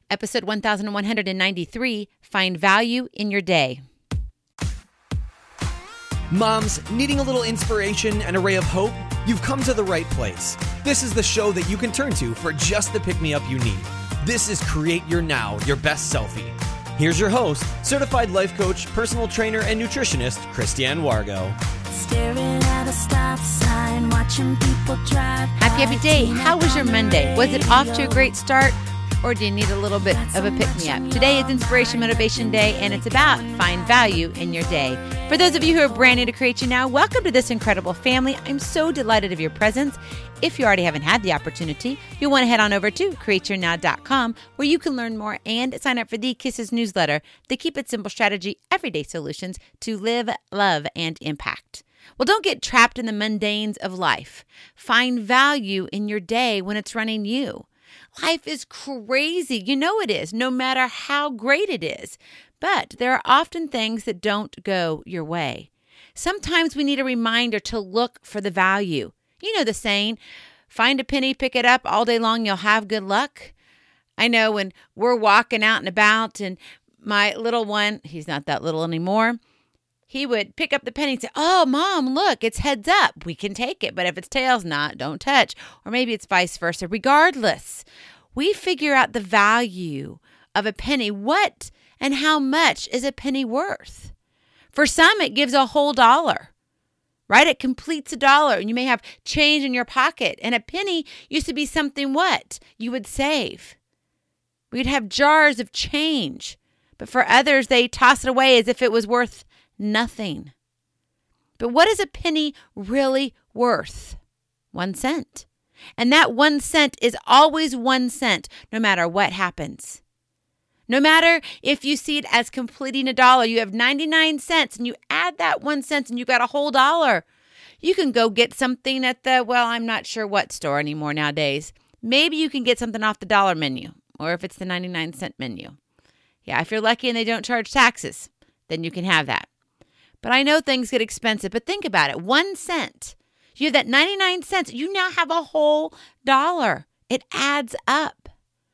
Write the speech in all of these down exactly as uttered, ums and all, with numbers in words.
Episode one thousand one hundred ninety-three, Find Value in Your Day. Moms, needing a little inspiration and a ray of hope? You've come to the right place. This is the show that you can turn to for just the pick-me-up you need. This is Create Your Now, Your Best Selfie. Here's your host, certified life coach, personal trainer, and nutritionist, Christiane Wargo. Staring at a stop sign, watching people drive. Happy, happy day. How was your Monday? Was it off to a great start? Or do you need a little bit of a pick-me-up? Today is Inspiration Motivation Day, and it's about find value in your day. For those of you who are brand new to Create Your Now, welcome to this incredible family. I'm so delighted of your presence. If you already haven't had the opportunity, you'll want to head on over to create your now dot com, where you can learn more and sign up for the Kisses newsletter, the Keep It Simple Strategy Everyday Solutions to live, love, and impact. Well, don't get trapped in the mundanes of life. Find value in your day when it's running you. Life is crazy. You know it is, no matter how great it is. But there are often things that don't go your way. Sometimes we need a reminder to look for the value. You know the saying, find a penny, pick it up, all day long you'll have good luck. I know when we're walking out and about and my little one, he's not that little anymore, he would pick up the penny and say, oh, Mom, look, it's heads up. We can take it. But if it's tails, not, don't touch. Or maybe it's vice versa. Regardless, we figure out the value of a penny. What and how much is a penny worth? For some, it gives a whole dollar, right? It completes a dollar. And you may have change in your pocket. And a penny used to be something what? You would save. We'd have jars of change. But for others, they toss it away as if it was worth nothing. But what is a penny really worth? One cent. And that one cent is always one cent, no matter what happens. No matter if you see it as completing a dollar, you have ninety-nine cents and you add that one cent and you got a whole dollar. You can go get something at the, well, I'm not sure what store anymore nowadays. Maybe you can get something off the dollar menu, or if it's the ninety-nine cent menu. Yeah, if you're lucky and they don't charge taxes, then you can have that. But I know things get expensive, but think about it. One cent. You have that ninety-nine cents. You now have a whole dollar. It adds up.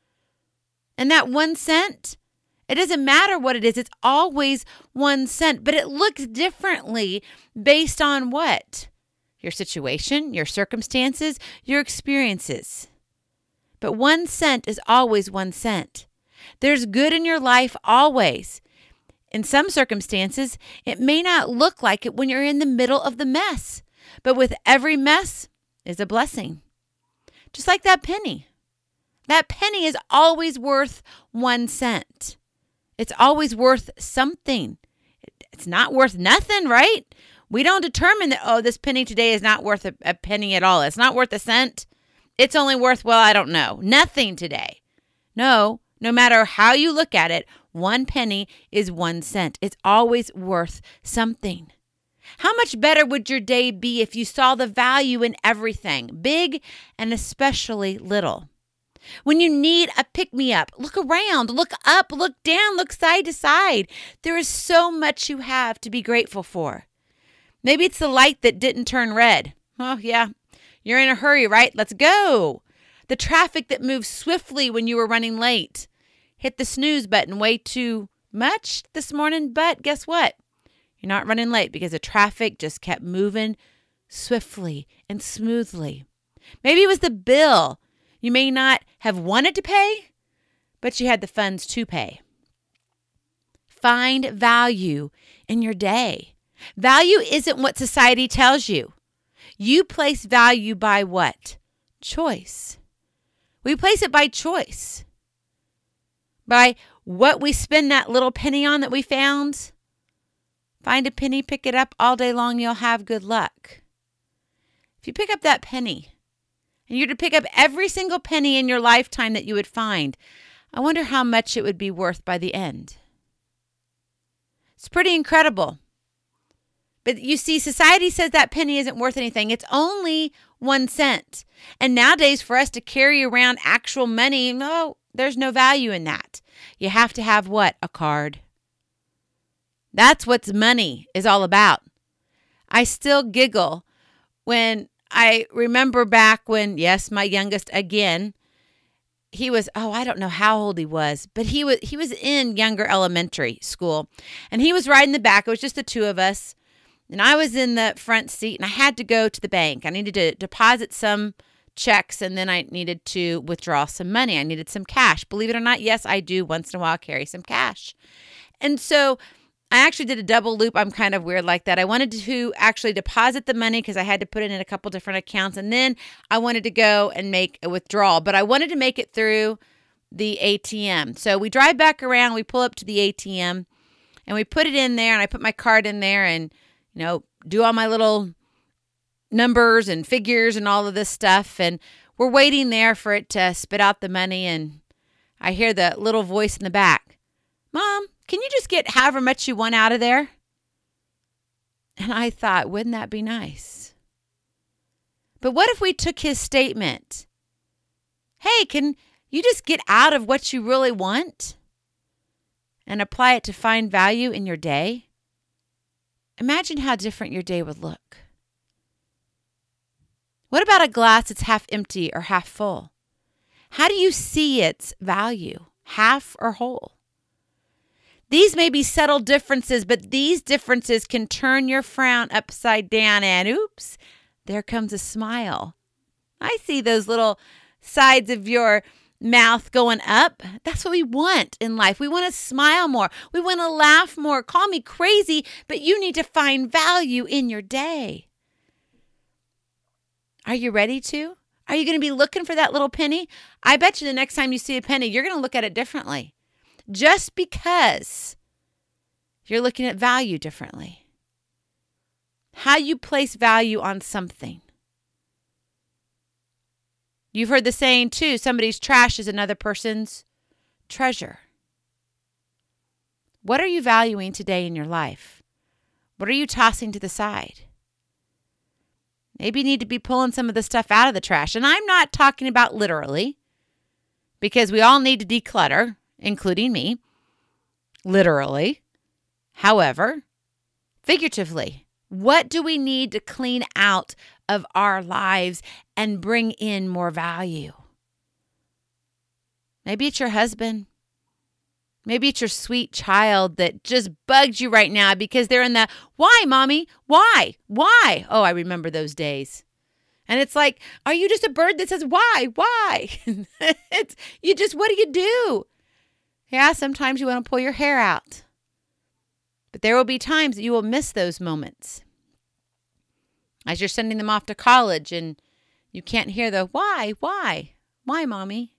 And that one cent, it doesn't matter what it is. It's always one cent, but it looks differently based on what? Your situation, your circumstances, your experiences. But one cent is always one cent. There's good in your life always. In some circumstances, it may not look like it when you're in the middle of the mess, but with every mess is a blessing. Just like that penny. That penny is always worth one cent. It's always worth something. It's not worth nothing, right? We don't determine that, oh, this penny today is not worth a, a penny at all. It's not worth a cent. It's only worth, well, I don't know, nothing today. No, no matter how you look at it, one penny is one cent. It's always worth something. How much better would your day be if you saw the value in everything, big and especially little? When you need a pick-me-up, look around, look up, look down, look side to side. There is so much you have to be grateful for. Maybe it's the light that didn't turn red. Oh, yeah, you're in a hurry, right? Let's go. The traffic that moves swiftly when you were running late. Hit the snooze button way too much this morning, but guess what? You're not running late because the traffic just kept moving swiftly and smoothly. Maybe it was the bill you may not have wanted to pay, but you had the funds to pay. Find value in your day. Value isn't what society tells you. You place value by what? Choice. We place it by choice. By what we spend that little penny on that we found. Find a penny, pick it up, all day long you'll have good luck. If you pick up that penny, and you're to pick up every single penny in your lifetime that you would find, I wonder how much it would be worth by the end. It's pretty incredible. But you see, society says that penny isn't worth anything. It's only one cent. And nowadays, for us to carry around actual money, no, there's no value in that. You have to have what? A card. That's what money is all about. I still giggle when I remember back when, yes, my youngest again, he was, oh, I don't know how old he was, but he was he was in younger elementary school. And he was riding the back. It was just the two of us. And I was in the front seat, and I had to go to the bank. I needed to deposit some checks, and then I needed to withdraw some money. I needed some cash. Believe it or not, yes, I do once in a while carry some cash. And so I actually did a double loop. I'm kind of weird like that. I wanted to actually deposit the money because I had to put it in a couple different accounts. And then I wanted to go and make a withdrawal, but I wanted to make it through the A T M. So we drive back around, we pull up to the A T M, and we put it in there, and I put my card in there and, you know, do all my little numbers and figures and all of this stuff. And we're waiting there for it to spit out the money. And I hear the little voice in the back, Mom, can you just get however much you want out of there? And I thought, wouldn't that be nice? But what if we took his statement, hey, can you just get out of what you really want and apply it to find value in your day? Imagine how different your day would look. What about a glass that's half empty or half full? How do you see its value, half or whole? These may be subtle differences, but these differences can turn your frown upside down and oops, there comes a smile. I see those little sides of your mouth going up. That's what we want in life. We want to smile more. We want to laugh more. Call me crazy, but you need to find value in your day. Are you ready to? Are you going to be looking for that little penny? I bet you the next time you see a penny, you're going to look at it differently. Just because you're looking at value differently. How you place value on something. You've heard the saying too, somebody's trash is another person's treasure. What are you valuing today in your life? What are you tossing to the side? Maybe you need to be pulling some of the stuff out of the trash. And I'm not talking about literally, because we all need to declutter, including me, literally. However, figuratively, what do we need to clean out of our lives and bring in more value? Maybe it's your husband. Maybe it's your sweet child that just bugs you right now because they're in the, why, mommy? Why? Why? Oh, I remember those days. And it's like, are you just a bird that says, why? Why? it's, you just, what do you do? Yeah, sometimes you want to pull your hair out. But there will be times that you will miss those moments. As you're sending them off to college and you can't hear the, why? Why? Why, mommy?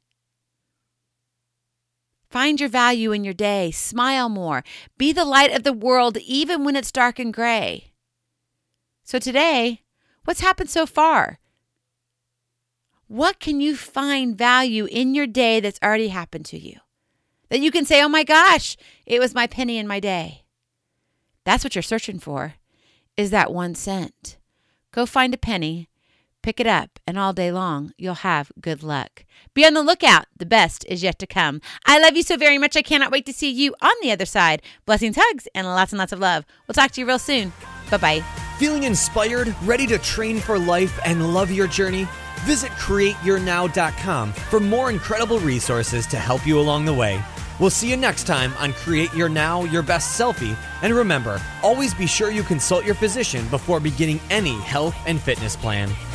Find your value in your day. Smile more. Be the light of the world even when it's dark and gray. So today, what's happened so far? What can you find value in your day that's already happened to you? That you can say, oh my gosh, it was my penny in my day. That's what you're searching for, is that one cent. Go find a penny, pick it up, and all day long, you'll have good luck. Be on the lookout. The best is yet to come. I love you so very much. I cannot wait to see you on the other side. Blessings, hugs, and lots and lots of love. We'll talk to you real soon. Bye-bye. Feeling inspired, ready to train for life and love your journey? Visit create your now dot com for more incredible resources to help you along the way. We'll see you next time on Create Your Now, Your Best Selfie. And remember, always be sure you consult your physician before beginning any health and fitness plan.